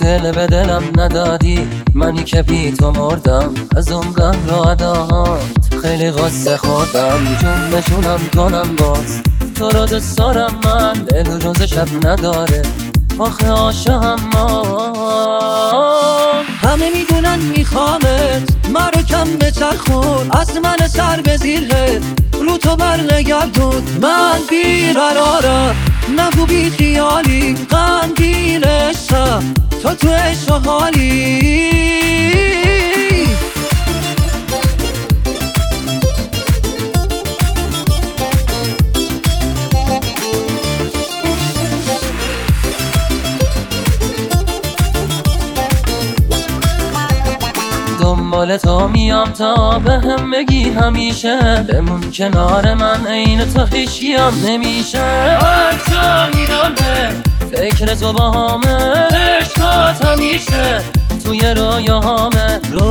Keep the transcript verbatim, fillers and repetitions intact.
دل به دلم ندادی، منی که بی تو مردم، از عمرم را اداهات خیلی غصه خوردم. جون نشونم کنم باز تو رو دوست دارم، من دل روز شب نداره، آخه عاشقم من. همه میدونن میخوامت، مرو کم بچرخون، از من سر به زیره رو تو بر نگردون. من بیقرارم نگو بی خیالی، غمگین عشقم تو تو عشق و حالی. دنبال تو میام تا به هم بگی همیشه، بمون کنار من عین تو هیچیم نمیشه. هر جا میرمه فکر تو با همه، عشقات همیشه توی رویاهامه.